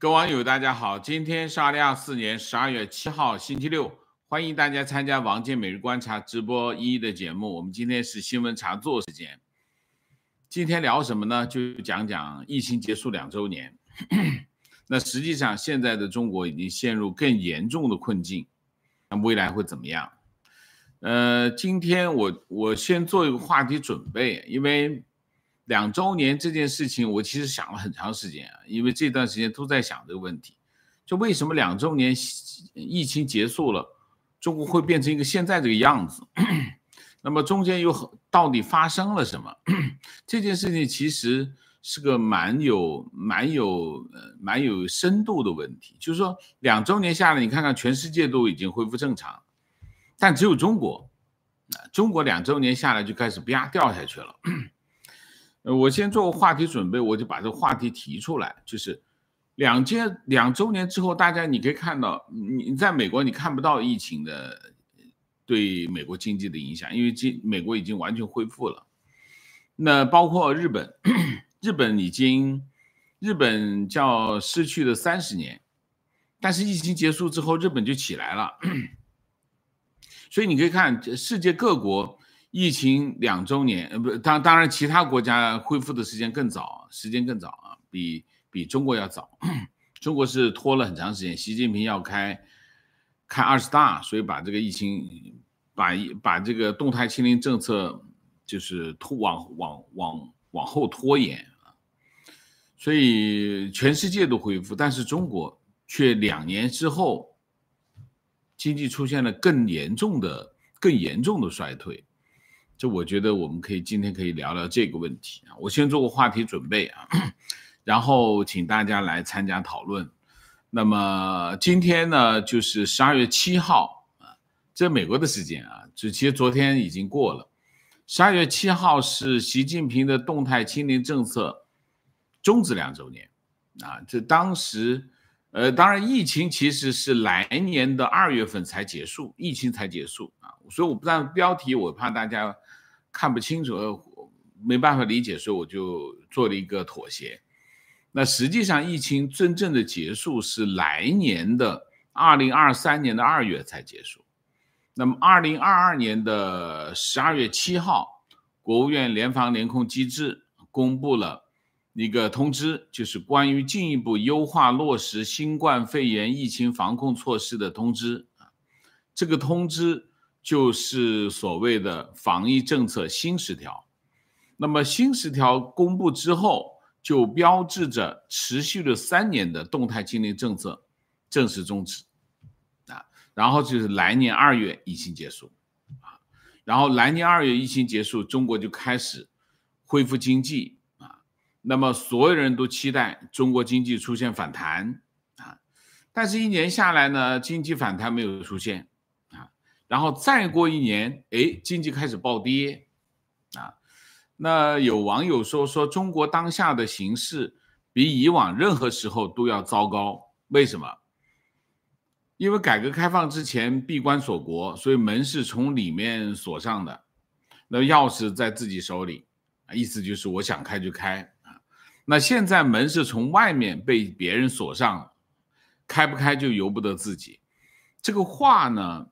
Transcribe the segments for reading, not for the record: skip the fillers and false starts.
各位网友大家好，今天是2024年12月7号星期六，欢迎大家参加王健每日观察直播的节目。我们今天是新闻茶座时间，今天聊什么呢？就讲讲疫情结束2周年。那实际上现在的中国已经陷入更严重的困境，那未来会怎么样？今天我先做一个话题准备，因为2周年这件事情我其实想了很长时间啊，因为这段时间都在想这个问题，就为什么2周年疫情结束了，中国会变成一个现在这个样子？那么中间到底发生了什么？这件事情其实是个蛮有深度的问题，就是说2周年下来，你看看全世界都已经恢复正常，但只有中国2周年下来就开始啪掉下去了。我先做个话题准备，我就把这个话题提出来，就是2周年之后，大家你可以看到，你在美国你看不到疫情的对美国经济的影响，因为美国已经完全恢复了。那包括日本，日本叫失去了30年，但是疫情结束之后，日本就起来了。所以你可以看世界各国疫情2周年，当然其他国家恢复的时间更早啊，比中国要早。中国是拖了很长时间，习近平要开20大，所以把这个疫情把这个动态清零政策就是往后拖延，所以全世界都恢复，但是中国却2年之后经济出现了更严重的衰退。这我觉得我们今天可以聊聊这个问题啊。我先做个话题准备啊，然后请大家来参加讨论。那么今天呢，就是12月7号啊，这美国的时间啊，其实昨天已经过了。12月7号是习近平的动态清零政策终止2周年啊。这当时当然疫情其实是来年的2月份才结束，疫情才结束啊，所以我不但标题我怕大家看不清楚，没办法理解，所以我就做了一个妥协。那实际上疫情真正的结束是来年的2023年的2月才结束。那么2022年的12月7号，国务院联防联控机制公布了一个通知，就是关于进一步优化落实新冠肺炎疫情防控措施的通知。这个通知就是所谓的防疫政策新10条。那么新10条公布之后，就标志着持续了3年的动态清零政策正式终止啊。然后就是来年2月疫情结束啊，然后来年2月疫情结束，中国就开始恢复经济啊。那么所有人都期待中国经济出现反弹啊，但是1年下来呢，经济反弹没有出现啊。然后再过1年，经济开始暴跌啊。那有网友说中国当下的形势比以往任何时候都要糟糕，为什么？因为改革开放之前闭关锁国，所以门是从里面锁上的，那钥匙在自己手里，意思就是我想开就开啊。那现在门是从外面被别人锁上了，开不开就由不得自己。这个话呢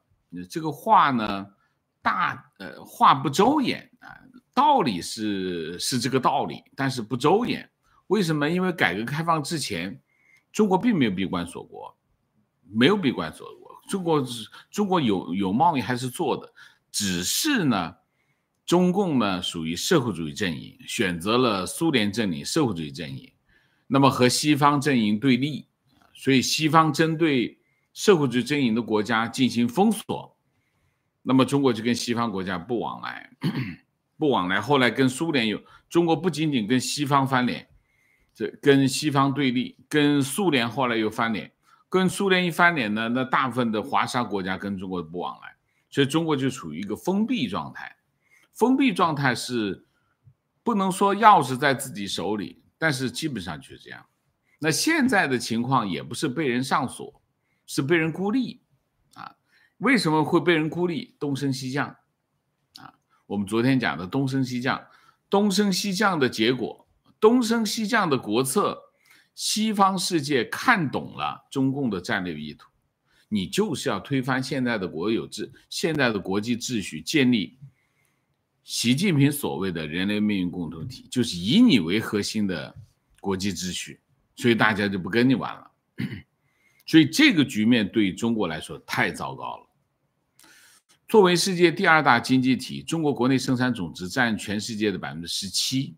话不周延啊，道理是这个道理，但是不周延。为什么？因为改革开放之前，中国并没有闭关锁国，没有闭关锁国，中国有贸易还是做的，只是呢，中共呢属于社会主义阵营，选择了苏联阵营、社会主义阵营，那么和西方阵营对立，所以西方针对社会主义阵营的国家进行封锁，那么中国就跟西方国家不往来。后来跟苏联中国不仅仅跟西方翻脸，跟西方对立，跟苏联后来又翻脸，跟苏联一翻脸呢，那大部分的华沙国家跟中国不往来，所以中国就处于一个封闭状态。封闭状态是不能说钥匙在自己手里，但是基本上就是这样。那现在的情况也不是被人上锁，是被人孤立啊。为什么会被人孤立？东升西降啊。我们昨天讲的东升西降的结果，东升西降的国策西方世界看懂了中共的战略意图，你就是要推翻现在的现在的国际秩序，建立习近平所谓的人类命运共同体，就是以你为核心的国际秩序，所以大家就不跟你玩了。所以这个局面对中国来说太糟糕了。作为世界第2大经济体，中国国内生产总值占全世界的 17%，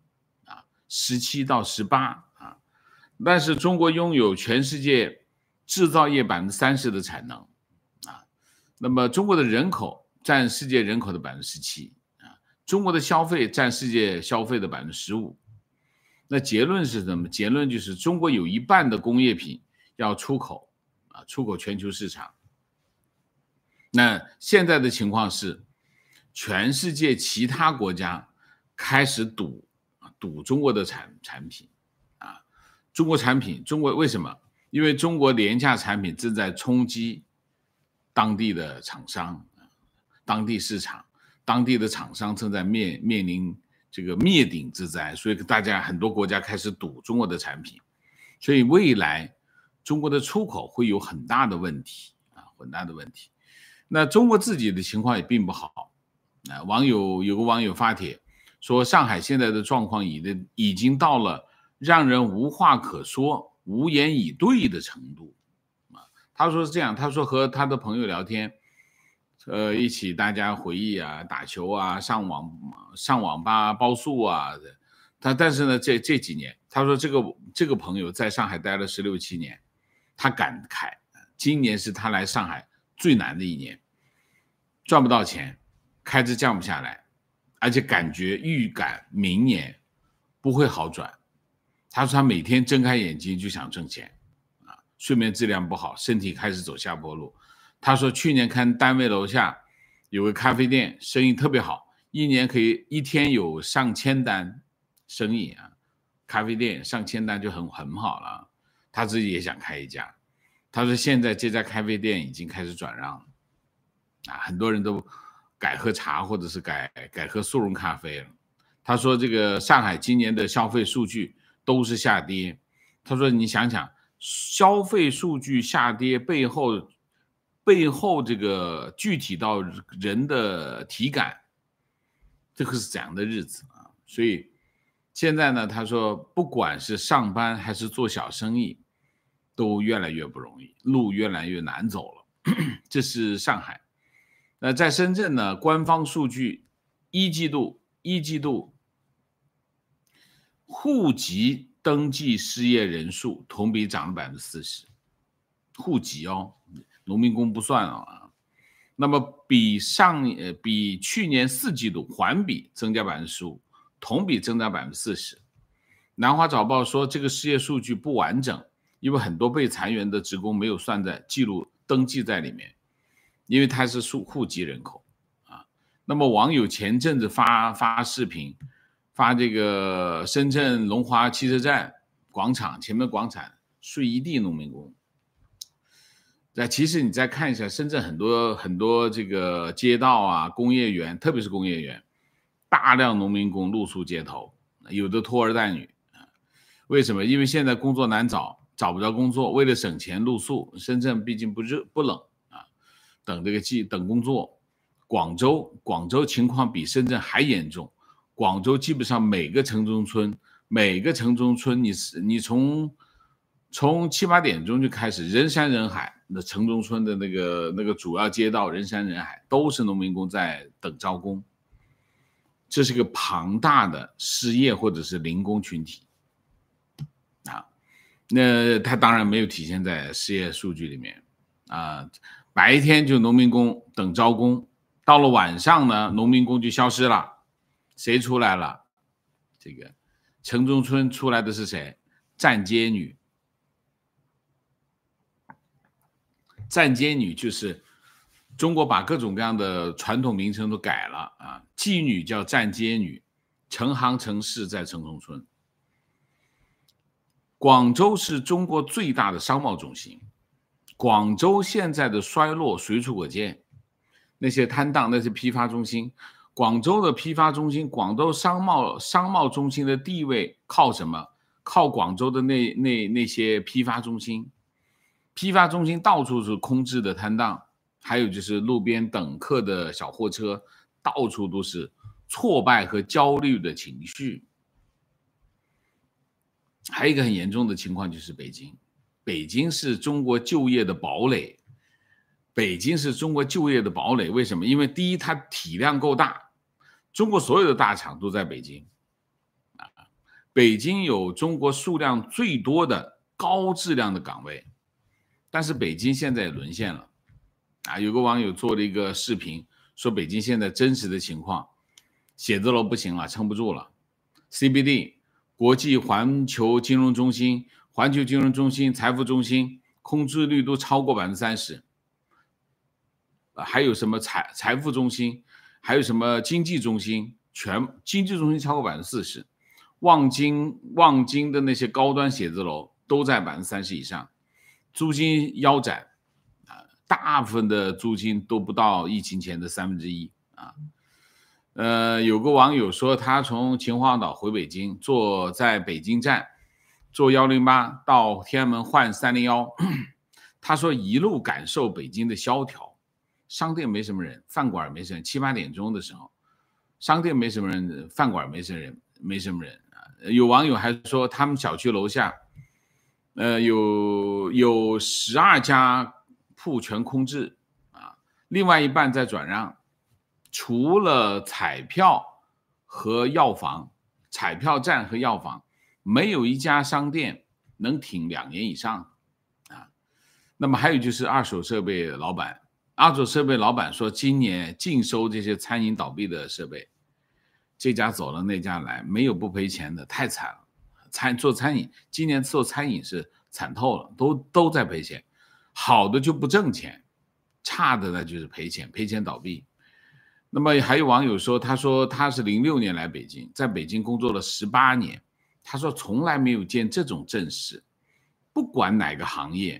17到18%，但是中国拥有全世界制造业 30% 的产能，那么中国的人口占世界人口的 17%， 中国的消费占世界消费的 15%。 那结论是什么？结论就是中国有一半的工业品要出口，出口全球市场。那现在的情况是，全世界其他国家开始赌中国的产品，中国为什么？因为中国廉价产品正在冲击当地的厂商，当地市场，当地的厂商正在面临这个灭顶之灾，所以大家很多国家开始赌中国的产品，所以未来中国的出口会有很大的问题，很大的问题。那中国自己的情况也并不好，有个网友发帖说，上海现在的状况已经到了让人无话可说、无言以对的程度。他说是这样，他说和他的朋友聊天，一起大家回忆打球上网吧包宿但是呢这几年，他说这个朋友在上海待了16、17年，他感慨今年是他来上海最难的一年，赚不到钱，开支降不下来，而且预感明年不会好转。他说他每天睁开眼睛就想挣钱，睡眠质量不好，身体开始走下坡路。他说去年看单位楼下有个咖啡店，生意特别好，一年可以一天有上千单生意咖啡店上千单就很好了。他自己也想开一家，他说现在这家咖啡店已经开始转让了，很多人都改喝茶或者是改喝速溶咖啡了。他说这个上海今年的消费数据都是下跌，他说你想想，消费数据下跌背后这个具体到人的体感，这个是怎样的日子所以现在呢，他说不管是上班还是做小生意都越来越不容易，路越来越难走了。这是上海。那在深圳呢，官方数据一季度户籍登记失业人数同比涨了 40%， 户籍农民工不算那么比去年4季度环比增加 15%， 同比增加 40%。 南华早报说这个失业数据不完整，因为很多被裁员的职工没有算在记录登记在里面，因为他是户籍人口那么网友前阵子发视频，发这个深圳龙华汽车站广场前面广场睡一地农民工。其实你再看一下深圳很多这个街道工业园，特别是工业园，大量农民工露宿街头，有的拖儿带女。为什么？因为现在工作难找不着工作，为了省钱露宿。深圳毕竟不热不冷等工作。广州情况比深圳还严重，广州基本上每个城中村你从7、8点钟就开始人山人海，那城中村的那个主要街道人山人海，都是农民工在等招工。这是个庞大的失业或者是零工群体那它当然没有体现在失业数据里面白天就农民工等招工，到了晚上呢，农民工就消失了。谁出来了？这个城中村出来的是谁？站街女。站街女就是中国把各种各样的传统名称都改了妓女叫站街女，成行成市在城中村。广州是中国最大的商贸中心，广州现在的衰落随处可见。那些摊档，那些批发中心，广州的批发中心，广州商贸中心的地位靠什么？ 靠广州的那些批发中心到处是空置的摊档，还有就是路边等客的小货车，到处都是挫败和焦虑的情绪。还有一个很严重的情况就是北京是中国就业的堡垒。为什么？因为第一，它体量够大，中国所有的大厂都在北京。北京有中国数量最多的高质量的岗位，但是北京现在也沦陷了。有个网友做了一个视频，说北京现在真实的情况，写字楼不行了，撑不住了。CBD 国际环球金融中心、财富中心空置率都超过30%。还有什么财富中心，还有什么经济中心，经济中心超过40%，望京的那些高端写字楼都在30%以上，租金腰斩，大部分的租金都不到疫情前的1/3啊。有个网友说，他从秦皇岛回北京，在北京站坐108到天安门换301，他说一路感受北京的萧条。商店没什么人，饭馆没什么人，7、8点钟的时候，商店没什么人，饭馆没什么人。有网友还说，他们小区楼下，有12家铺全空置啊，另外一半在转让。除了彩票站和药房，没有一家商店能挺2年以上啊。那么还有就是二手设备老板说，今年净收这些餐饮倒闭的设备，这家走了那家来，没有不赔钱的，太惨了。做餐饮，今年做餐饮是惨透了，都在赔钱，好的就不挣钱，差的呢就是赔钱倒闭。那么还有网友说，他说他是06年来北京，在北京工作了18年，他说从来没有见这种阵势，不管哪个行业，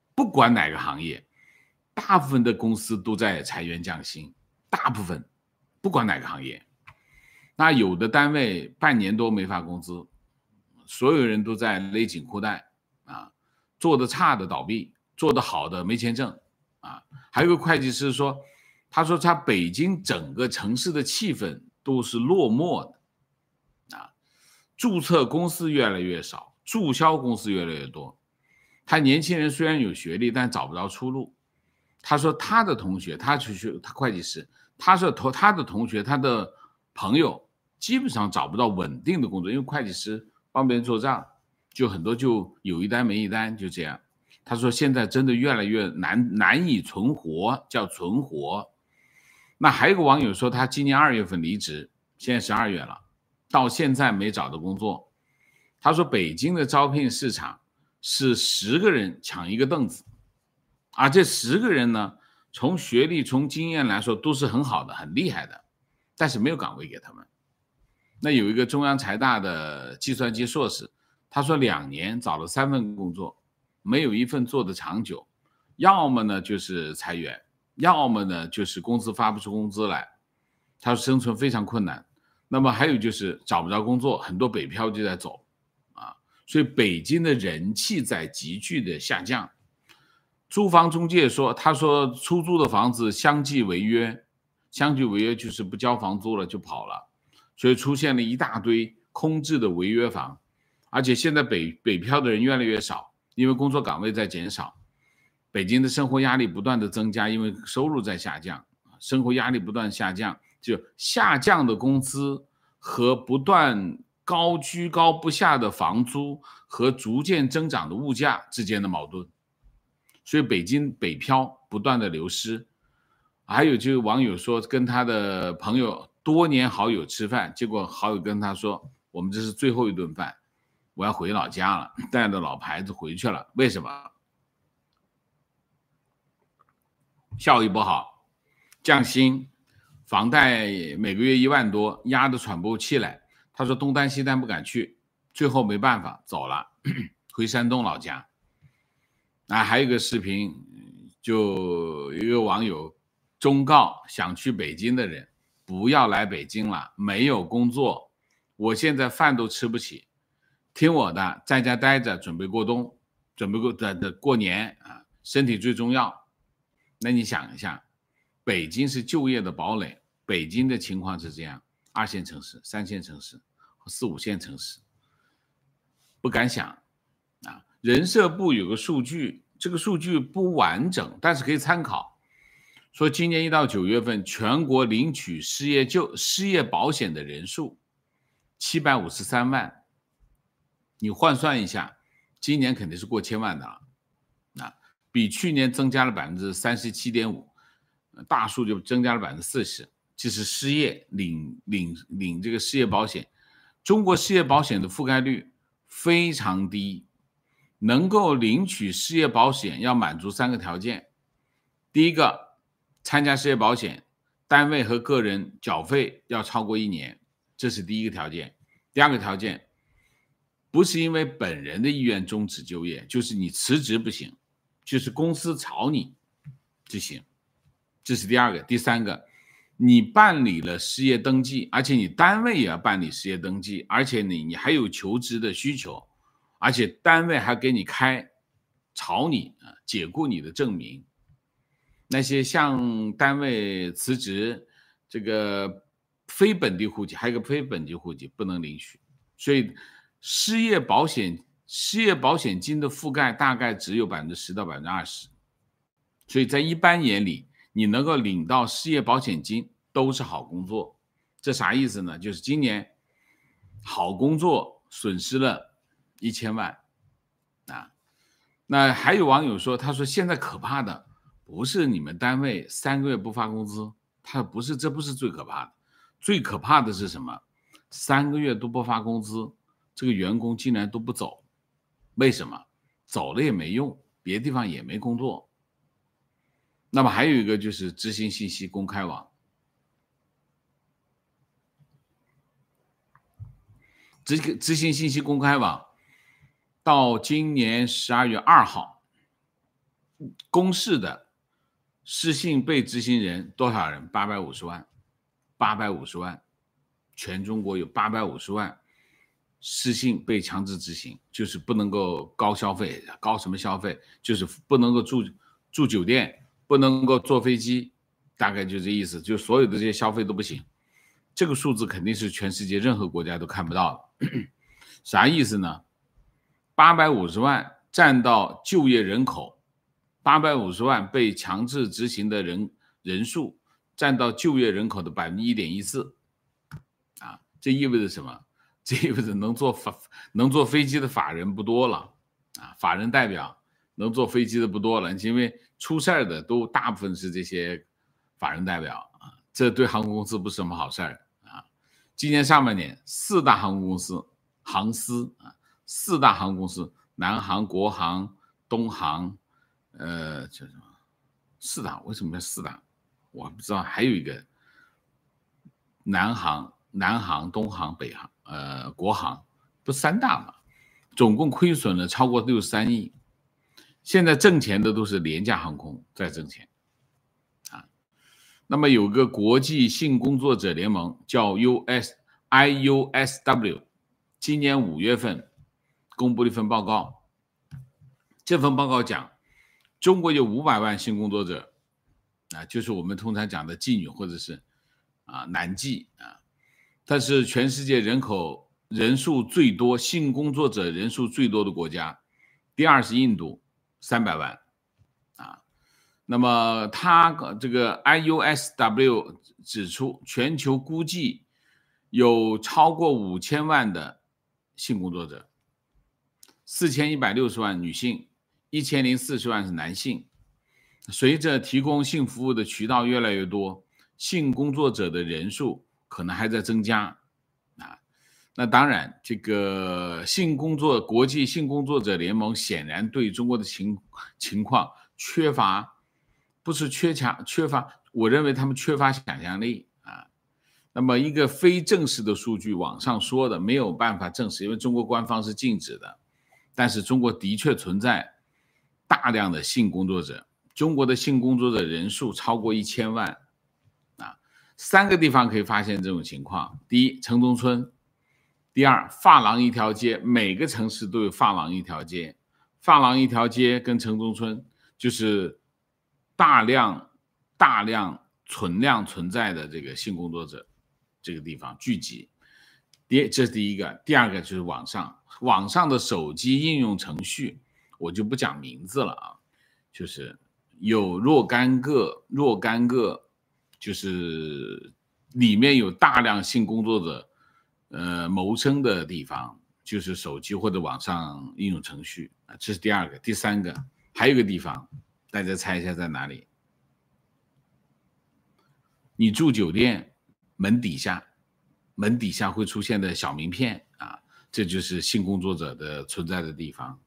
大部分的公司都在裁员降薪，大部分不管哪个行业。那有的单位半年多没发工资，所有人都在勒紧裤带啊，做的差的倒闭，做的好的没钱挣啊。还有个会计师说，他说他北京整个城市的气氛都是落寞的啊，注册公司越来越少，注销公司越来越多。他年轻人虽然有学历，但找不着出路。他说他的同学，他会计师，他说他的同学，他的朋友基本上找不到稳定的工作，因为会计师帮别人做账，就很多就有一单没一单，就这样。他说现在真的越来越难以存活，叫存活。那还有个网友说，他今年2月份离职，现在12月了，到现在没找到工作。他说北京的招聘市场是10个人抢一个凳子，而这10个人呢，从学历从经验来说都是很好的很厉害的，但是没有岗位给他们。那有一个中央财大的计算机硕士，他说2年找了3份工作，没有一份做得长久，要么呢就是裁员，要么呢就是公司发不出工资来，他说生存非常困难。那么还有就是找不着工作，很多北漂就在走啊，所以北京的人气在急剧的下降。租房中介说，他说出租的房子相继违约就是不交房租了就跑了，所以出现了一大堆空置的违约房。而且现在北漂的人越来越少，因为工作岗位在减少，北京的生活压力不断的增加，因为收入在下降，生活压力不断下降，就下降的工资和不断居高不下的房租和逐渐增长的物价之间的矛盾，所以北京北漂不断的流失。还有就是网友说，跟他的朋友多年好友吃饭，结果好友跟他说，我们这是最后一顿饭，我要回老家了，带着老牌子回去了。为什么？效益不好，降薪，房贷每个月1万多，压得喘不过气来。他说东单西单不敢去，最后没办法走了，回山东老家。还有一个视频，就一个网友忠告想去北京的人，不要来北京了，没有工作，我现在饭都吃不起， 听我的，在家待着，准备过冬，准备过年啊，身体最重要。那你想一下，北京是就业的堡垒，北京的情况是这样，2线城市、3线城市和4、5线城市，不敢想啊。人社部有个数据，这个数据不完整，但是可以参考。说今年1到9月份，全国领取失业保险的人数753万。你换算一下，今年肯定是过千万的了，啊，比去年增加了37.5%，大数就增加了40%，就是失业领这个失业保险。中国失业保险的覆盖率非常低，能够领取失业保险要满足3个条件。第一个，参加失业保险，单位和个人缴费要超过1年，这是第一个条件。第二个条件，不是因为本人的意愿终止就业，就是你辞职不行，就是公司炒你就行，这是第二个。第三个，你办理了失业登记，而且你单位也要办理失业登记，而且你还有求职的需求，而且单位还给你开炒你解雇你的证明。那些向单位辞职，这个非本地户籍，还有一个非本地户籍不能领取，所以失业保险金的覆盖大概只有10%到20%，所以在一般眼里，你能够领到失业保险金都是好工作。这啥意思呢？就是今年好工作损失了1000万啊。那还有网友说，他说现在可怕的不是你们单位3个月不发工资，这不是最可怕的，最可怕的是什么？3个月都不发工资，这个员工竟然都不走，为什么？走了也没用，别的地方也没工作。那么还有一个就是执行信息公开网，执行信息公开网到今年12月2号，公示的失信被执行人多少人？850万，850万，全中国有850万失信被强制执行，就是不能够高消费，高什么消费？就是不能够住酒店，不能够坐飞机，大概就这意思，就所有的这些消费都不行。这个数字肯定是全世界任何国家都看不到的。啥意思呢？850万占到就业人口，850万被强制执行的人数占到就业人口的1.14%，啊，这意味着什么？这意味着能坐飞机的法人不多了，啊，法人代表能坐飞机的不多了，因为出事的都大部分是这些法人代表啊，这对航空公司不是什么好事儿啊。今年上半年4大航空公司航司啊，4大航空公司，南航、国航、东航，这什么4大？为什么叫4大？我不知道，还有一个南航、东航、北航，国航，不3大嘛？总共亏损了超过63亿。现在挣钱的都是廉价航空在挣钱啊。那么有个国际性工作者联盟叫 IUSW， 今年5月份公布了一份报告。这份报告讲，中国有500万性工作者啊，就是我们通常讲的妓女或者是男妓啊。它是全世界人数最多、性工作者人数最多的国家，第2是印度，300万啊。那么它这个 IUSW 指出，全球估计有超过5000万的性工作者，4160万女性，1040万是男性。随着提供性服务的渠道越来越多，性工作者的人数可能还在增加啊。那当然，这个国际性工作者联盟显然对中国的情况不是缺乏，我认为他们缺乏想象力啊。那么一个非正式的数据，网上说的没有办法证实，因为中国官方是禁止的，但是中国的确存在大量的性工作者，中国的性工作者人数超过1000万啊。3个地方可以发现这种情况：第一，城中村； 第二，发廊一条街，每个城市都有发廊一条街，发廊一条街跟城中村就是大量存量存在的这个性工作者这个地方聚集。这是第一个。第二个就是网上的手机应用程序，我就不讲名字了啊，就是有若干个，就是里面有大量性工作者谋生的地方，就是手机或者网上应用程序啊，这是第二个。第三个，还有一个地方，大家猜一下在哪里？你住酒店门底下会出现的小名片啊，这就是性工作者的存在的地方。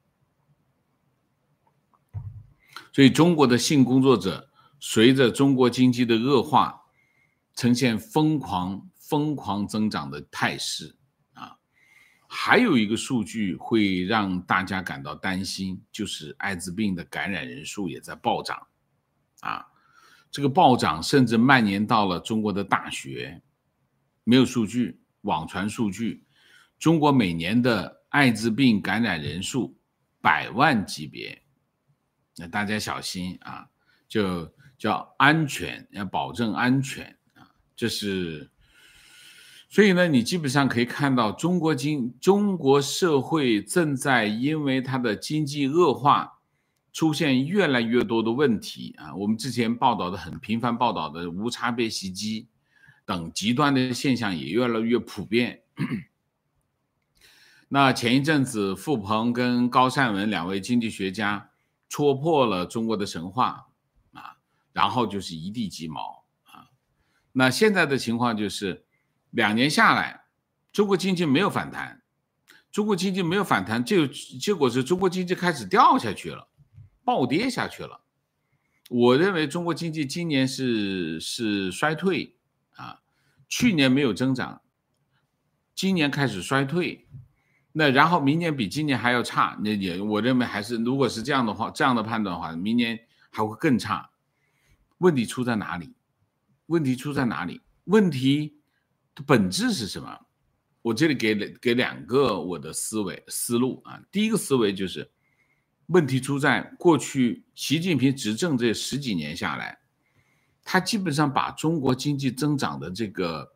所以中国的性工作者随着中国经济的恶化，呈现疯狂增长的态势啊。还有一个数据会让大家感到担心，就是艾滋病的感染人数也在暴涨啊。这个暴涨甚至蔓延到了中国的大学。没有数据，网传数据，中国每年的艾滋病感染人数100万级别，那大家小心啊，就叫安全，要保证安全啊，这是。所以呢，你基本上可以看到中国社会正在因为它的经济恶化，出现越来越多的问题啊。我们之前很频繁报道的无差别袭击等极端的现象也越来越普遍。那前一阵子，傅鹏跟高善文2位经济学家戳破了中国的神话啊，然后就是一地鸡毛啊。那现在的情况就是2年下来，中国经济没有反弹，结果是中国经济开始掉下去了，暴跌下去了。我认为中国经济今年是衰退啊，去年没有增长，今年开始衰退，那然后明年比今年还要差，我认为还是，如果是这样的判断的话，明年还会更差。问题出在哪里？问题的本质是什么？我这里给2个我的思路啊。第一个思维就是问题出在过去习近平执政这10几年下来，他基本上把中国经济增长的这个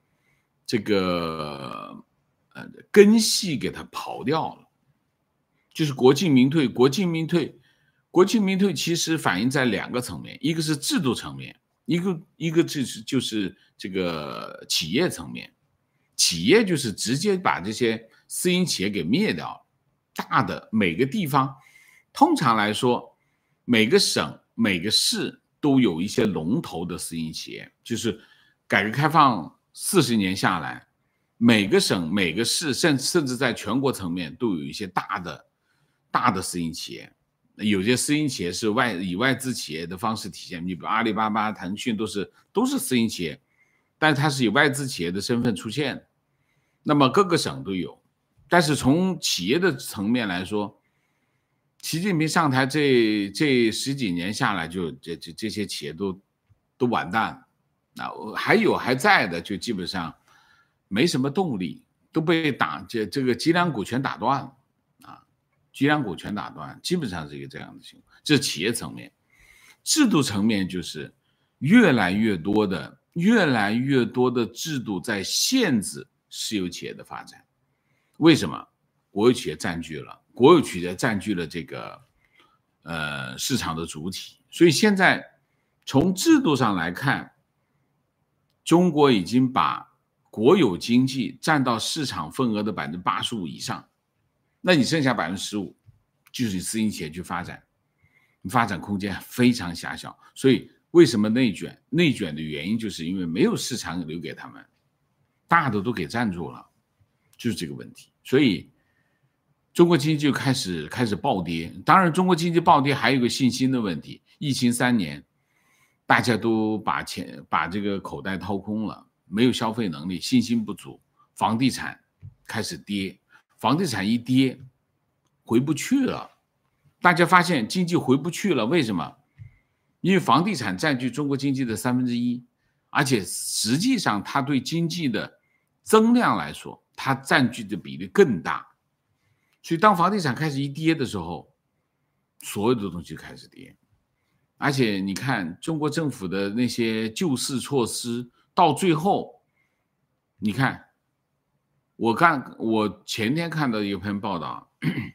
根系给它刨掉了，就是国进民退。国进民退其实反映在2个层面，一个是制度层面，一个就是这个企业层面。企业就是直接把这些私营企业给灭掉了。大的每个地方，通常来说，每个省每个市都有一些龙头的私营企业，就是改革开放40年下来，每个省每个市甚至在全国层面都有一些大的私营企业。有些私营企业是以外资企业的方式体现，你比如阿里巴巴、腾讯都是私营企业，但是它是以外资企业的身份出现的。那么各个省都有，但是从企业的层面来说，习近平上台这10几年下来，就这些企业都完蛋了。那还在的就基本上没什么动力，都被这个脊梁骨全打断了啊，脊梁骨全打断，基本上是一个这样的情况。这是企业层面。制度层面就是越来越多的制度在限制私有企业的发展。为什么？国有企业占据了这个市场的主体，所以现在从制度上来看，中国已经把国有经济占到市场份额的85%以上，那你剩下15%就是私营企业去发展，发展空间非常狭小。所以为什么内卷的原因就是因为没有市场留给他们，大的都给占住了，就是这个问题。所以中国经济就开始暴跌。当然中国经济暴跌还有一个信心的问题，疫情3年大家都把这个口袋掏空了，没有消费能力，信心不足，房地产开始跌，房地产一跌回不去了。大家发现经济回不去了，为什么？因为房地产占据中国经济的1/3，而且实际上它对经济的增量来说， 它占据的比例更大。所以当房地产开始一跌的时候，所有的东西开始跌。而且你看中国政府的那些救市措施，到最后，你看，我前天看到一篇报道，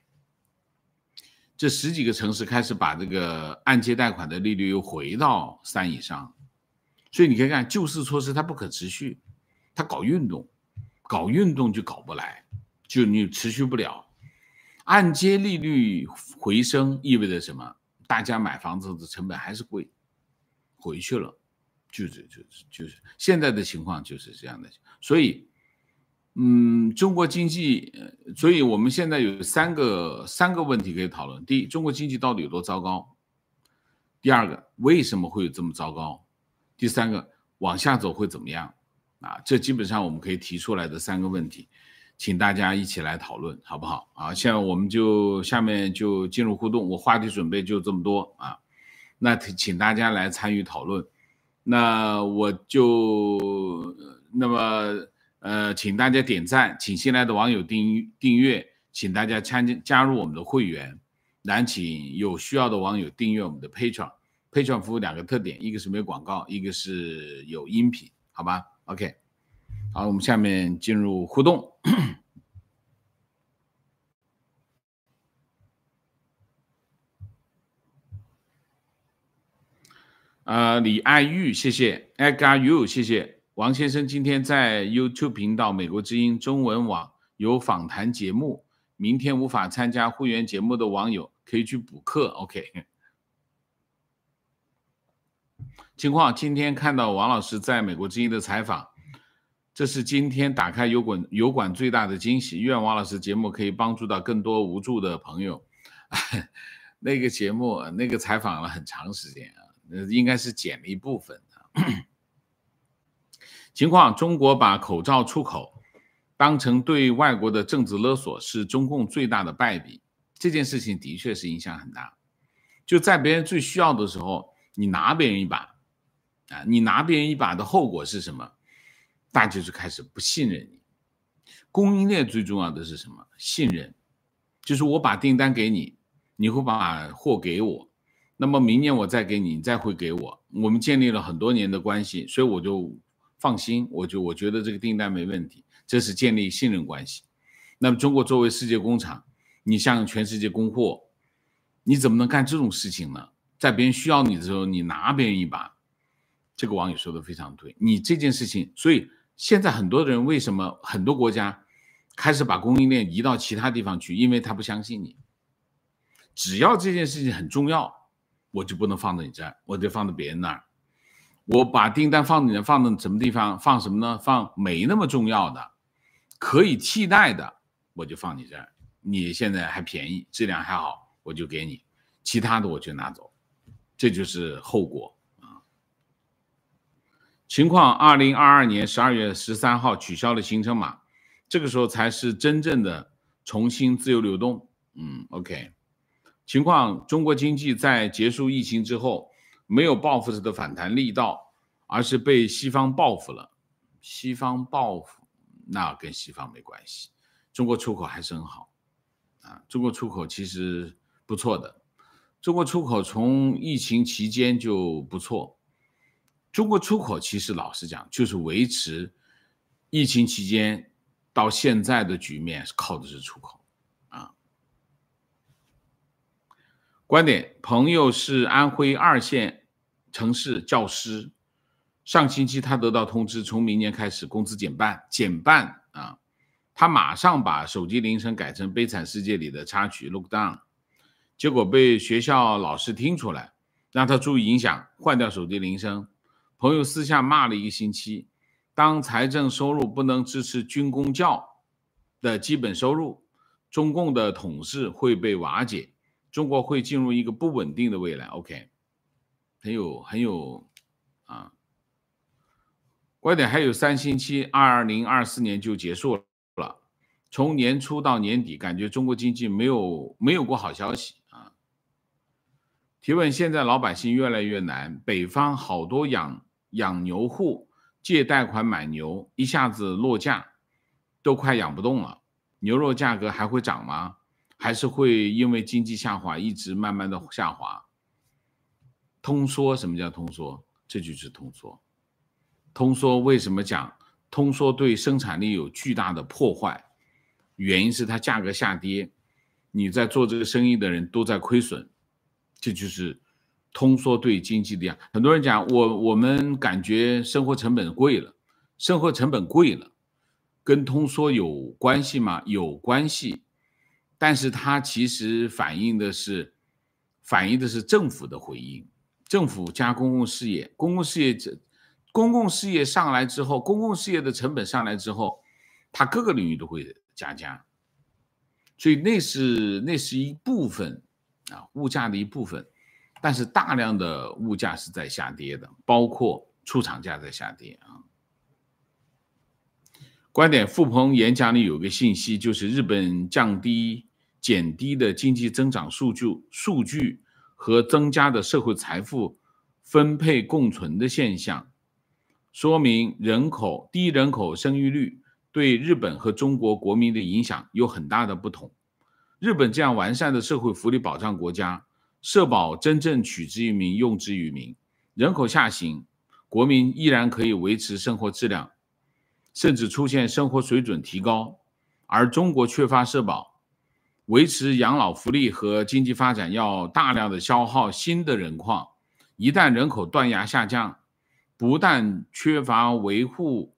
这10几个城市开始把这个按揭贷款的利率又回到3以上，所以你可以看救市措施它不可持续，它搞运动就搞不来，就你持续不了。按揭利率回升意味着什么？大家买房子的成本还是贵，回去了，就是现在的情况就是这样的。所以，中国经济，所以我们现在有三个问题可以讨论。第一，中国经济到底有多糟糕？第二个，为什么会有这么糟糕？第三个，往下走会怎么样？这基本上我们可以提出来的3个问题。请大家一起来讨论，好不好？现在我们下面就进入互动，我话题准备就这么多啊。那请大家来参与讨论。那请大家点赞，请新来的网友订阅，请大家加入我们的会员，然后请有需要的网友订阅我们的 Patreon 服务2个特点，一个是没有广告，一个是有音频，好吧 ？OK。好，我们下面进入互动。李爱玉，谢谢 I got you， 谢谢王先生。今天在 YouTube 频道美国之音中文网有访谈节目，明天无法参加会员节目的网友可以去补课。OK。情况，今天看到王老师在美国之音的采访。这是今天打开油管最大的惊喜，愿王老师节目可以帮助到更多无助的朋友。那个节目那个采访了很长时间应该是剪了一部分。情况，中国把口罩出口当成对外国的政治勒索，是中共最大的败笔。这件事情的确是影响很大，就在别人最需要的时候，你拿别人一把你拿别人一把的后果是什么？大家就开始不信任你。供应链最重要的是什么？信任，就是我把订单给你，你会把货给我，那么明年我再给你，你再会给我，我们建立了很多年的关系，所以我就放心，我觉得这个订单没问题，这是建立信任关系。那么中国作为世界工厂，你向全世界供货，你怎么能干这种事情呢？在别人需要你的时候，你拿别人一把。这个网友说的非常对，你这件事情，所以现在很多人为什么很多国家开始把供应链移到其他地方去，因为他不相信你。只要这件事情很重要，我就不能放在你这儿，我得放在别人那儿。我把订单放你那，放到什么地方？放什么呢？放没那么重要的，可以替代的，我就放你这儿。你现在还便宜，质量还好，我就给你，其他的我就拿走，这就是后果。情况，2022年12月13号取消了行程码，这个时候才是真正的重新自由流动。OK。情况，中国经济在结束疫情之后，没有报复式的反弹力道，而是被西方报复了。西方报复，那跟西方没关系。中国出口还是很好中国出口其实不错的。中国出口从疫情期间就不错。中国出口其实老实讲，就是维持疫情期间到现在的局面，靠的是出口观点，朋友是安徽2线城市教师，上星期他得到通知，从明年开始工资减半他马上把手机铃声改成《悲惨世界》里的插曲 Lockdown， 结果被学校老师听出来，让他注意影响，换掉手机铃声。朋友私下骂了1个星期，当财政收入不能支持军公教的基本收入，中共的统治会被瓦解，中国会进入一个不稳定的未来。 OK， 很有观点，还有3星期，2024年就结束了，从年初到年底，感觉中国经济没有过好消息提问，现在老百姓越来越难，北方好多养牛户借贷款买牛，一下子落价， 都快养不动了，牛肉价格还会涨吗？还是会因为经济下滑一直慢慢的下滑？通缩，什么叫通缩？这就是通缩。通缩为什么讲？通缩对生产力有巨大的破坏，原因是它价格下跌，你在做这个生意的人都在亏损，这就是通缩对经济的影响。很多人讲我们感觉生活成本贵了，生活成本贵了，跟通缩有关系吗？有关系，但是它其实反映的是政府的回应，政府加公共事业，公共事业上来之后，公共事业的成本上来之后，它各个领域都会加价，所以那是一部分啊，物价的一部分，但是大量的物价是在下跌的，包括出厂价在下跌啊。观点富鹏演讲里有个信息，就是日本减低的经济增长数据和增加的社会财富分配共存的现象，说明低人口生育率对日本和中国国民的影响有很大的不同。日本这样完善的社会福利保障国家，社保真正取之于民，用之于民，人口下行，国民依然可以维持生活质量，甚至出现生活水准提高。而中国缺乏社保，维持养老福利和经济发展要大量的消耗新的人矿，一旦人口断崖下降，不但缺乏维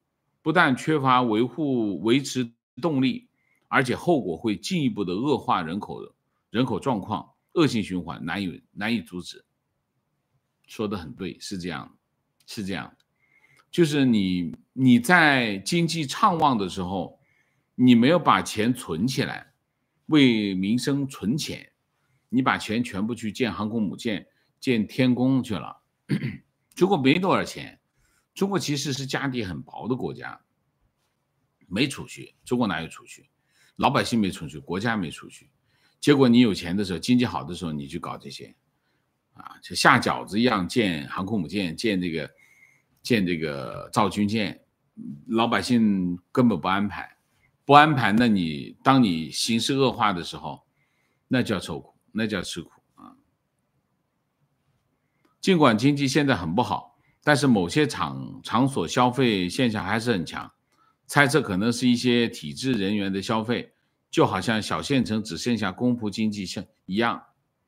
持动力，而且后果会进一步的恶化人口状况，恶性循环难以阻止。说得很对，是这样，就是你在经济畅旺的时候，你没有把钱存起来，为民生存钱，你把钱全部去建航空母舰、建天宫去了。中国没多少钱，中国其实是家底很薄的国家，没储蓄，中国哪有储蓄？老百姓没储蓄，国家没储蓄。结果你有钱的时候，经济好的时候，你去搞这些，就下饺子一样建航空母舰，建这个造军舰，老百姓根本不安排，那当你形势恶化的时候，那叫受苦，那叫吃苦啊。尽管经济现在很不好，但是某些场所消费现象还是很强。猜测可能是一些体制人员的消费，就好像小县城只剩下公仆经济一样。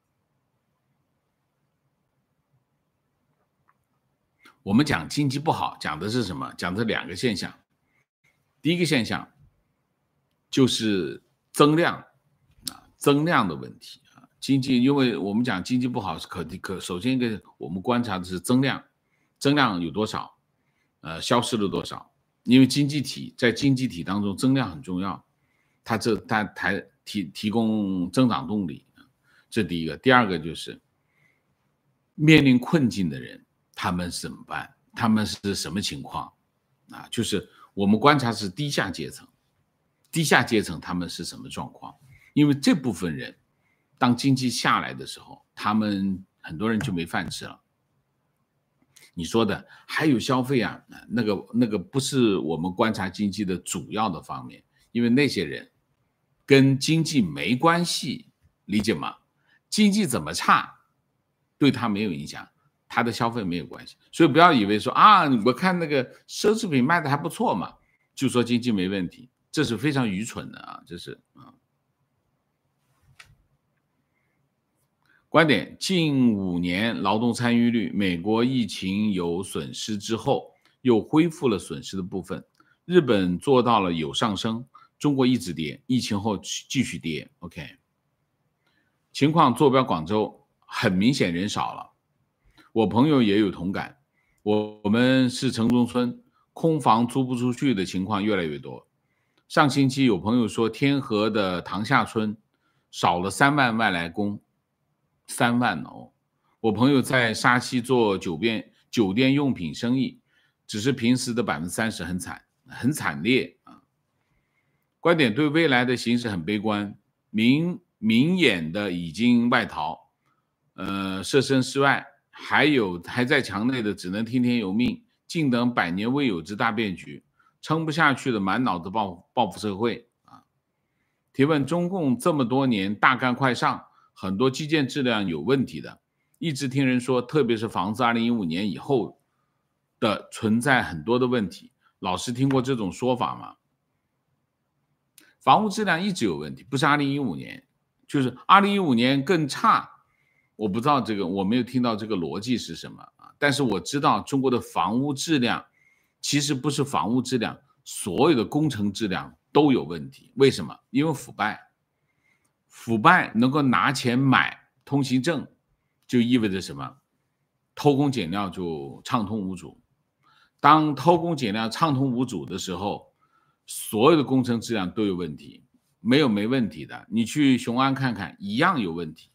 我们讲经济不好，讲的是什么？讲的两个现象。第一个现象就是增量的问题啊。经济，因为我们讲经济不好，首先一个我们观察的是增量有多少，消失了多少。因为在经济体当中，增量很重要，它提供增长动力，这第一个。第二个就是面临困境的人，他们怎么办？他们是什么情况啊？就是我们观察是低下阶层他们是什么状况？因为这部分人，当经济下来的时候，他们很多人就没饭吃了。你说的还有消费啊，那个不是我们观察经济的主要的方面，因为那些人跟经济没关系，理解吗？经济怎么差对他没有影响，他的消费没有关系。所以不要以为说啊，我看那个奢侈品卖的还不错嘛，就说经济没问题，这是非常愚蠢的啊，这是观点：近5年劳动参与率，美国疫情有损失之后，又恢复了损失的部分。日本做到了有上升，中国一直跌，疫情后继续跌。OK， 情况坐标广州，很明显人少了。我朋友也有同感，我们是城中村，空房租不出去的情况越来越多。上星期有朋友说，天河的塘下村少了3万外来工。3万哦！我朋友在沙溪做酒店用品生意，只是平时的30%，很惨烈啊。观点对未来的形势很悲观，明眼的已经外逃，设身事外，还在墙内的只能听天由命，静等百年未有之大变局。 撑不下去的满脑子报复社会啊。提问：中共这么多年大干快上，很多基建质量有问题的，一直听人说，特别是房子2015年以后的存在很多的问题。老师听过这种说法吗？房屋质量一直有问题，不是2015年，就是2015年更差。我不知道这个，我没有听到这个逻辑是什么啊？但是我知道中国的房屋质量其实不是房屋质量，所有的工程质量都有问题。为什么？因为腐败，腐败能够拿钱买通行证，就意味着什么？偷工减料就畅通无阻。当偷工减料畅通无阻的时候，所有的工程质量都有问题，没有没问题的。你去雄安看看，一样有问题。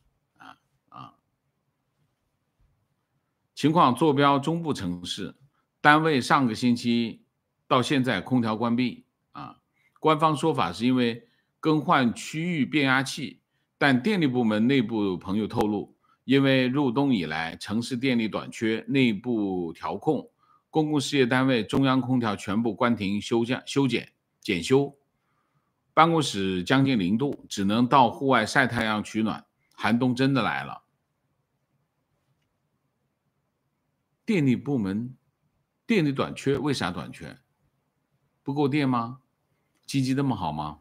情况坐标中部城市，单位上个星期到现在空调关闭啊。官方说法是因为更换区域变压器，但电力部门内部朋友透露，因为入冬以来城市电力短缺，内部调控，公共事业单位中央空调全部关停检修，办公室将近0度，只能到户外晒太阳取暖，寒冬真的来了。电力部门电力短缺，为啥短缺？不够电吗？经济那么好吗？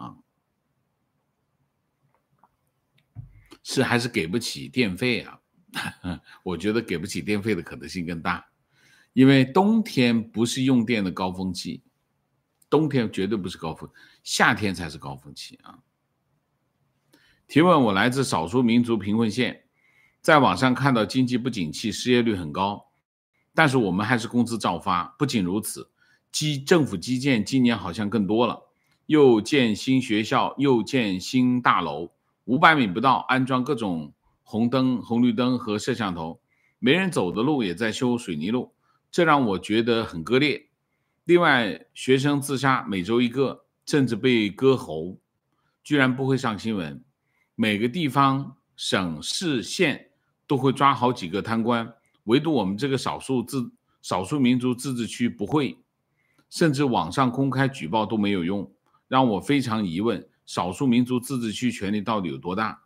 是还是给不起电费啊？我觉得给不起电费的可能性更大，因为冬天不是用电的高峰期，冬天绝对不是高峰，夏天才是高峰期啊。提问：我来自少数民族贫困县，在网上看到经济不景气，失业率很高，但是我们还是工资照发。不仅如此，政府基建今年好像更多了，又建新学校，又建新大楼，500米不到安装各种红灯、红绿灯和摄像头，没人走的路也在修水泥路，这让我觉得很割裂。另外，学生自杀每周1个，甚至被割喉，居然不会上新闻。每个地方、省、市、县都会抓好几个贪官，唯独我们这个少数民族自治区不会，甚至网上公开举报都没有用，让我非常疑问，少数民族自治区权力到底有多大？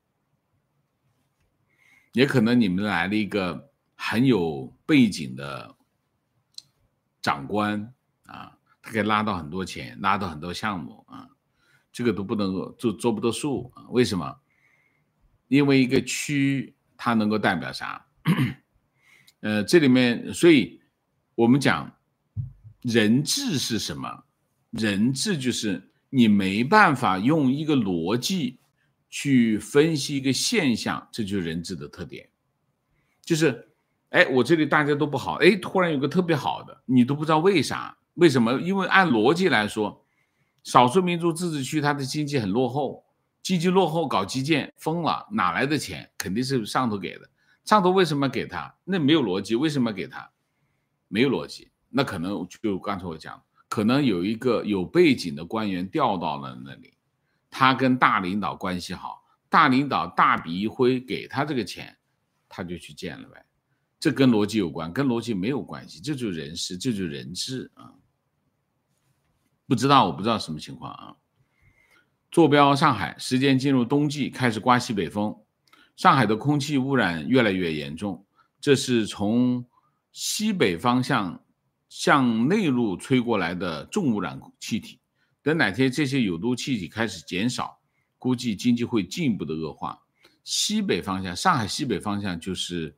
也可能你们来了一个很有背景的长官啊，他可以拉到很多钱，拉到很多项目啊，这个都不能够做不得数啊？为什么？因为一个区它能够代表啥？这里面，所以我们讲人治是什么？人治就是你没办法用一个逻辑去分析一个现象，这就是人治的特点。就是，我这里大家都不好，突然有个特别好的，你都不知道为啥？为什么？因为按逻辑来说，少数民族自治区它的经济很落后，经济落后搞基建疯了，哪来的钱？肯定是上头给的。上头为什么给他？那没有逻辑，为什么给他？没有逻辑。那可能就刚才我讲，可能有一个有背景的官员调到了那里，他跟大领导关系好，大领导大笔一挥给他这个钱，他就去建了呗。这跟逻辑有关，跟逻辑没有关系，这就是人事，这就是人治啊。我不知道什么情况啊。坐标上海，时间进入冬季，开始刮西北风，上海的空气污染越来越严重，这是从西北方向向内陆吹过来的重污染气体。等哪天这些有毒气体开始减少，估计经济会进一步的恶化。西北方向，上海西北方向就是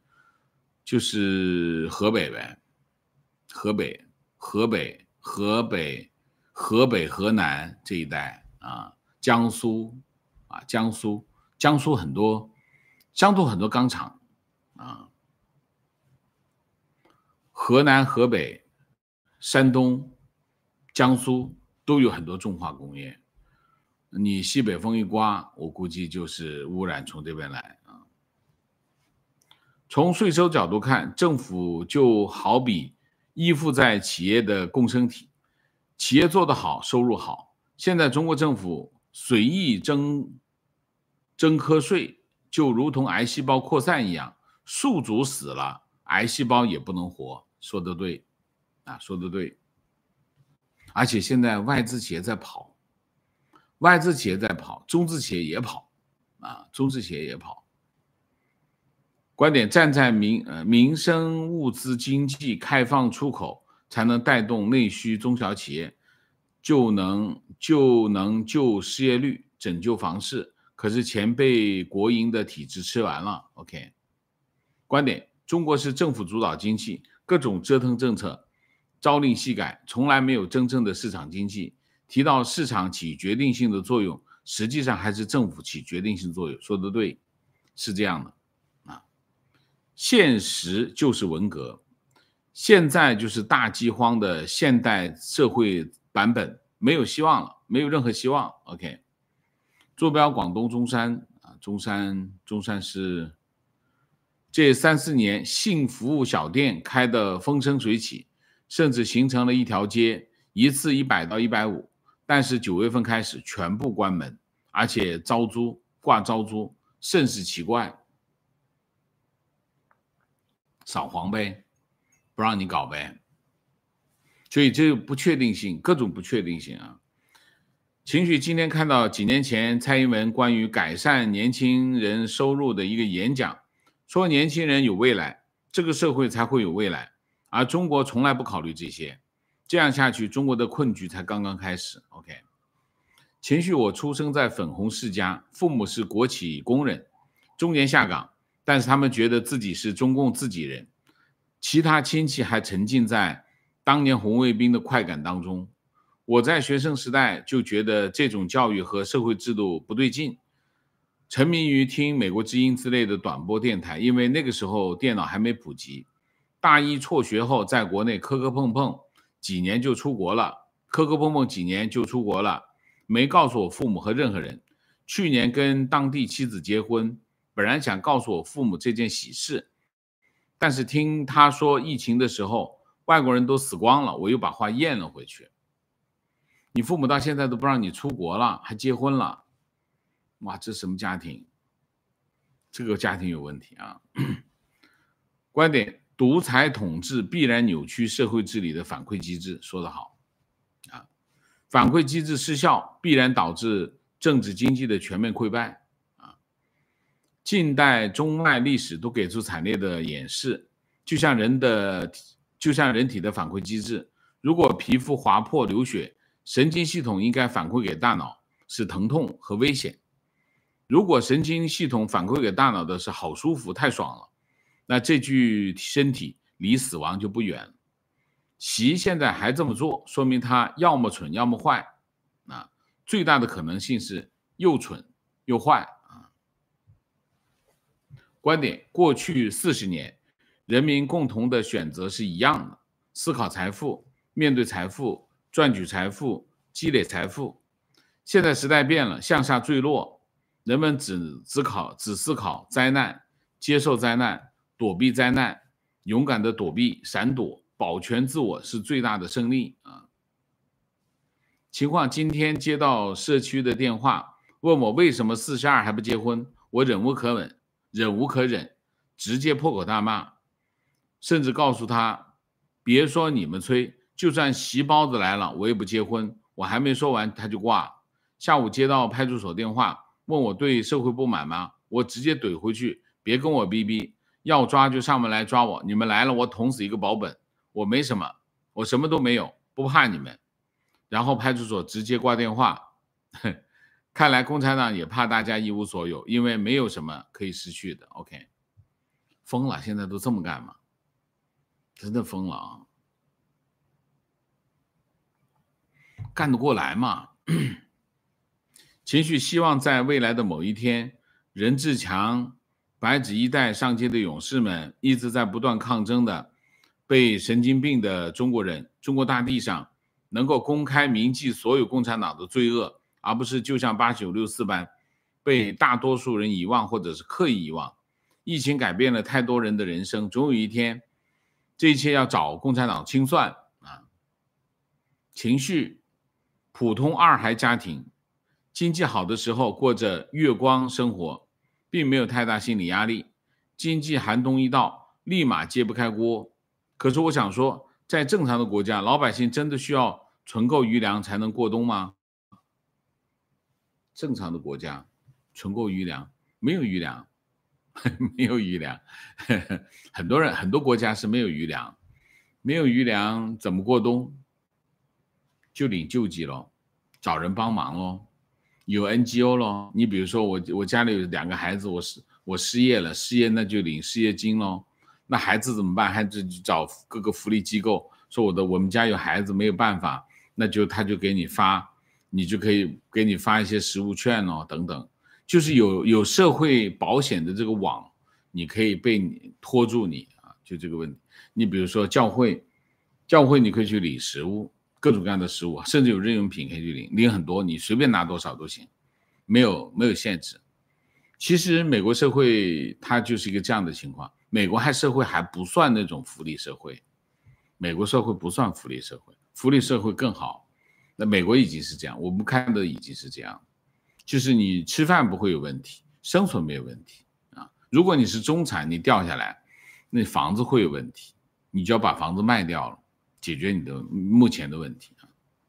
河北呗，河北、河南这一带啊，江苏很多钢厂啊，河南、河北、山东、江苏都有很多重化工业。你西北风一刮，我估计就是污染从这边来啊。从税收角度看，政府就好比依附在企业的共生体，企业做得好，收入好。现在中国政府随意征课税，就如同癌细胞扩散一样，宿主死了，癌细胞也不能活。说得对啊，说得对。 而且现在外资企业在跑，外资企业在跑，中资企业也跑啊，中资企业也跑。观点站在民生物资经济开放出口，才能带动内需中小企业，就能救失业率，拯救房市。可是钱被国营的体制吃完了。OK， 观点：中国是政府主导经济，各种折腾政策，朝令夕改，从来没有真正的市场经济。提到市场起决定性的作用，实际上还是政府起决定性作用。说得对，是这样的。现实就是文革，现在就是大饥荒的现代社会版本，没有希望了，没有任何希望。OK， 坐标广东中山啊，中山是这3-4年性服务小店开得风生水起，甚至形成了一条街，一次100到150，但是9月份开始全部关门，而且挂招租，甚是奇怪。扫黄呗，不让你搞呗，所以这个不确定性，各种不确定性啊。情绪今天看到几年前蔡英文关于改善年轻人收入的一个演讲，说年轻人有未来，这个社会才会有未来，而中国从来不考虑这些，这样下去中国的困局才刚刚开始。 OK， 情绪我出生在粉红世家，父母是国企工人，中年下岗，但是他们觉得自己是中共自己人，其他亲戚还沉浸在当年红卫兵的快感当中。我在学生时代就觉得这种教育和社会制度不对劲，沉迷于听美国之音之类的短波电台，因为那个时候电脑还没普及。大一辍学后在国内磕磕碰碰几年就出国了，没告诉我父母和任何人。去年跟当地妻子结婚，本来想告诉我父母这件喜事，但是听他说疫情的时候外国人都死光了，我又把话咽了回去。你父母到现在都不让你出国了，还结婚了，哇，这什么家庭？这个家庭有问题啊！观点：独裁统治必然扭曲社会治理的反馈机制，说得好啊！反馈机制失效，必然导致政治经济的全面溃败啊！近代中外历史都给出惨烈的演示，就像人体的反馈机制，如果皮肤划破流血，神经系统应该反馈给大脑是疼痛和危险。如果神经系统反馈给大脑的是好舒服太爽了，那这具身体离死亡就不远了。习现在还这么做，说明他要么蠢要么坏啊，最大的可能性是又蠢又坏啊。观点：过去40年人民共同的选择是一样的，思考财富，面对财富，赚取财富，积累财富。现在时代变了，向下坠落，人们只思考灾难，接受灾难，躲避灾难，勇敢的躲避闪躲，保全自我是最大的胜利啊！情况：今天接到社区的电话，问我为什么42还不结婚，我忍无可忍，直接破口大骂，甚至告诉他别说你们催，就算席包子来了我也不结婚。我还没说完他就挂了。下午接到派出所电话，问我对社会不满吗？我直接怼回去，别跟我逼逼，要抓就上门来抓我，你们来了我捅死一个保本，我没什么，我什么都没有，不怕你们。然后派出所直接挂电话。看来共产党也怕大家一无所有，因为没有什么可以失去的。 OK， 疯了，现在都这么干吗？真的疯了啊！干得过来吗？情绪希望在未来的某一天，任志强、白纸一代上街的勇士们，一直在不断抗争的被神经病的中国人，中国大地上能够公开铭记所有共产党的罪恶，而不是就像8964般被大多数人遗忘或者是刻意遗忘。疫情改变了太多人的人生，总有一天这一切要找共产党清算啊！情绪：普通二孩家庭，经济好的时候过着月光生活，并没有太大心理压力，经济寒冬一到立马揭不开锅。可是我想说，在正常的国家，老百姓真的需要存够余粮才能过冬吗？正常的国家存够余粮，没有余粮，没有余粮，很多国家是没有余粮，没有余粮怎么过冬？就领救济咯，找人帮忙咯，有 NGO 咯。你比如说我家里有2个孩子，我失业了，失业那就领失业金咯。那孩子怎么办？孩子就找各个福利机构说我们家有孩子没有办法，那他就给你发，你就可以给你发一些食物券咯等等，就是有社会保险的这个网，你可以被你拖住你啊，就这个问题。你比如说教会你可以去领食物，各种各样的食物，甚至有日用品可以去领很多，你随便拿多少都行，没有限制。其实美国社会它就是一个这样的情况，美国社会还不算那种福利社会，美国社会不算福利社会，福利社会更好。那美国已经是这样，我们看的已经是这样，就是你吃饭不会有问题，生存没有问题啊。如果你是中产，你掉下来，那房子会有问题，你就要把房子卖掉了，解决你的目前的问题啊。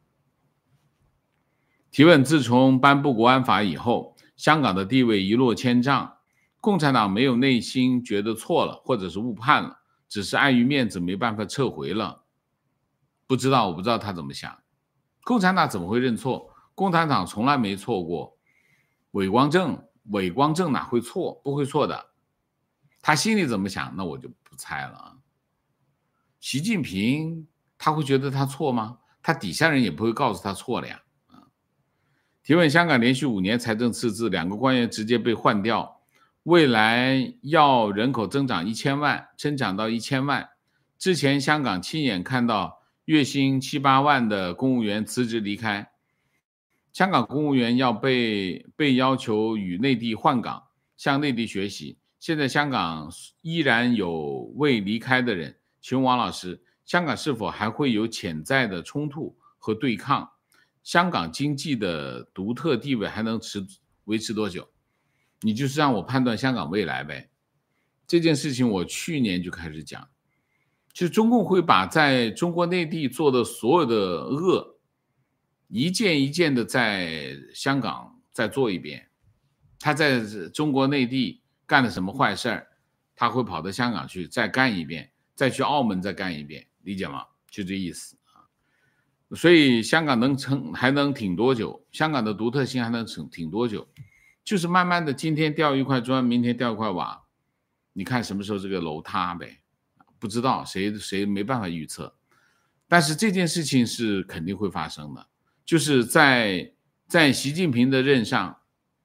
提问：自从颁布国安法以后，香港的地位一落千丈，共产党没有内心觉得错了，或者是误判了，只是碍于面子没办法撤回了。我不知道他怎么想。共产党怎么会认错？共产党从来没错过。伪光正哪会错？不会错的。他心里怎么想，那我就不猜了啊。习近平他会觉得他错吗？他底下人也不会告诉他错了呀。提问：香港连续5年财政赤字，2个官员直接被换掉，未来要人口增长1000万，增长到1000万。之前香港亲眼看到月薪7、8万的公务员辞职离开，香港公务员要被要求与内地换岗，向内地学习。现在香港依然有未离开的人，请问王老师，香港是否还会有潜在的冲突和对抗？香港经济的独特地位还能维持多久？你就是让我判断香港未来呗。这件事情我去年就开始讲，就是中共会把在中国内地做的所有的恶，一件一件的在香港再做一遍。他在中国内地干了什么坏事儿，他会跑到香港去再干一遍，再去澳门再干一遍，理解吗？就这意思。所以香港还能挺多久？香港的独特性还能挺多久？就是慢慢的，今天掉一块砖，明天掉一块瓦，你看什么时候这个楼塌呗？不知道，谁没办法预测。但是这件事情是肯定会发生的，就是在习近平的任上，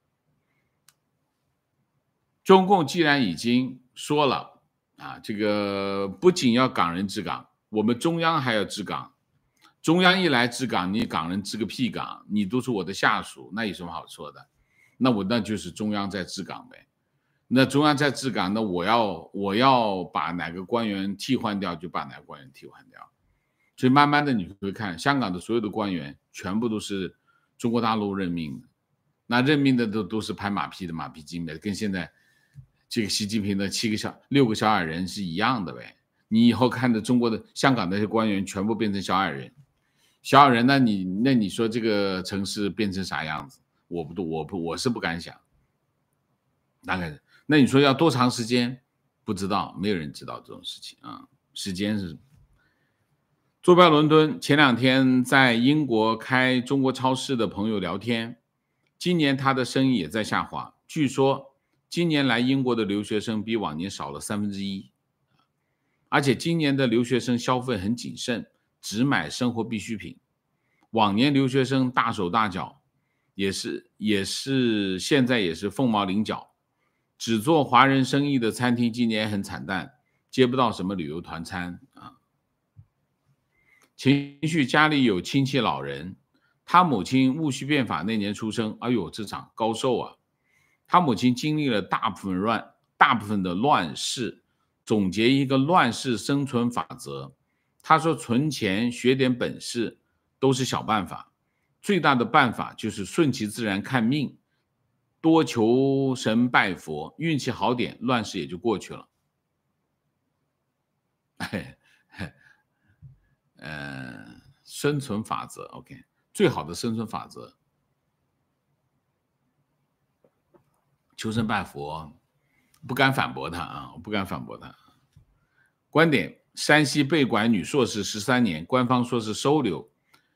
中共既然已经说了啊，这个不仅要港人治港，我们中央还要治港。中央一来治港，你港人治个屁港，你都是我的下属，那有什么好说的？那就是中央在治港呗。那中央在治港，那我要把哪个官员替换掉，就把哪个官员替换掉。所以慢慢的你会看，香港的所有的官员全部都是中国大陆任命的，那任命的都是拍马屁的马屁精呗，跟现在这个习近平的6个小矮人是一样的呗。你以后看的中国的香港那些官员全部变成小矮人。小矮人，那你说这个城市变成啥样子？我是不敢想，大概是。那你说要多长时间？不知道，没有人知道这种事情啊。时间是。坐标伦敦，前2天在英国开中国超市的朋友聊天，今年他的生意也在下滑，据说今年来英国的留学生比往年少了1/3，而且今年的留学生消费很谨慎，只买生活必需品。往年留学生大手大脚，现在也是凤毛麟角。只做华人生意的餐厅今年很惨淡，接不到什么旅游团餐啊。情绪家里有亲戚老人，他母亲戊戌变法那年出生，哎呦，这场高寿啊！他母亲经历了大部分的乱世，总结一个乱世生存法则。他说存钱学点本事都是小办法，最大的办法就是顺其自然看命，多求神拜佛，运气好点，乱世也就过去了。 生存法则 ，OK， 最好的生存法则。求神拜佛，不敢反驳他啊，我不敢反驳他。观点：山西被拐女硕士13年，官方说是收留。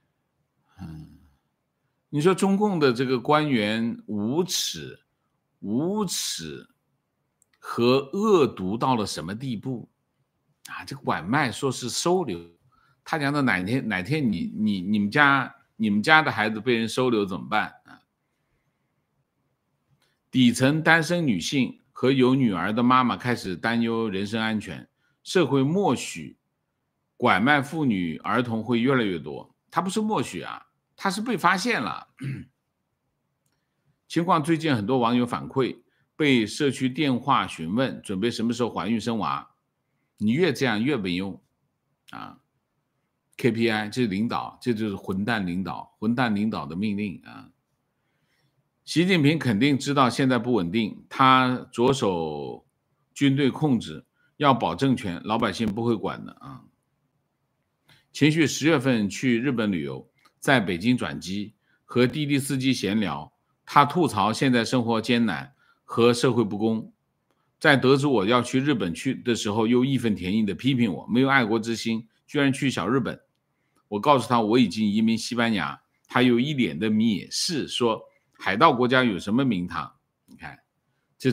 你说中共的这个官员无耻和恶毒到了什么地步啊？这个拐卖说是收留，他讲的哪天你们家的孩子被人收留怎么办啊？底层单身女性和有女儿的妈妈开始担忧人身安全，社会默许拐卖妇女儿童会越来越多。他不是默许啊，他是被发现了。情况最近很多网友反馈，被社区电话询问准备什么时候怀孕生娃，你越这样越没用啊。KPI 这是领导，这就是混蛋领导的命令啊。习近平肯定知道现在不稳定，他着手军队控制，要保政权，老百姓不会管的啊。秦旭10月份去日本旅游，在北京转机，和滴滴司机闲聊，他吐槽现在生活艰难和社会不公，在得知我要去日本去的时候，又义愤填膺地批评我没有爱国之心，居然去小日本。我告诉他我已经移民西班牙，他有一脸的蔑视，说海盗国家有什么名堂？你看，这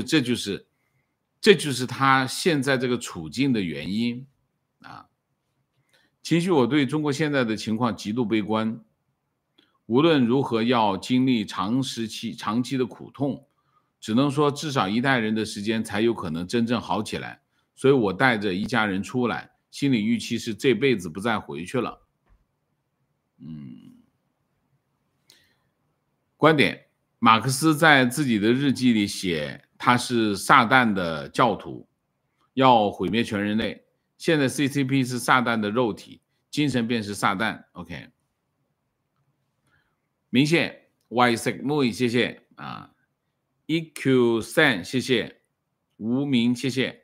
就是他现在这个处境的原因啊。其实我对中国现在的情况极度悲观，无论如何要经历长期的苦痛，只能说至少一代人的时间才有可能真正好起来。所以我带着一家人出来，心理预期是这辈子不再回去了。观点：马克思在自己的日记里写，他是撒旦的教徒，要毁灭全人类。现在 CCP 是撒旦的肉体，精神便是撒旦。OK， 明谢 Y6 谢谢啊 ，EQ 3谢谢，无名谢谢。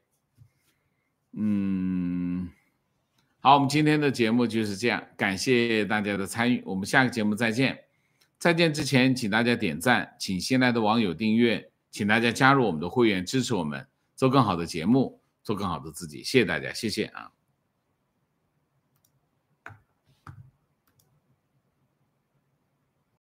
好，我们今天的节目就是这样，感谢大家的参与，我们下个节目再见。再见之前，请大家点赞，请新来的网友订阅，请大家加入我们的会员，支持我们做更好的节目，做更好的自己。谢谢大家，谢谢啊。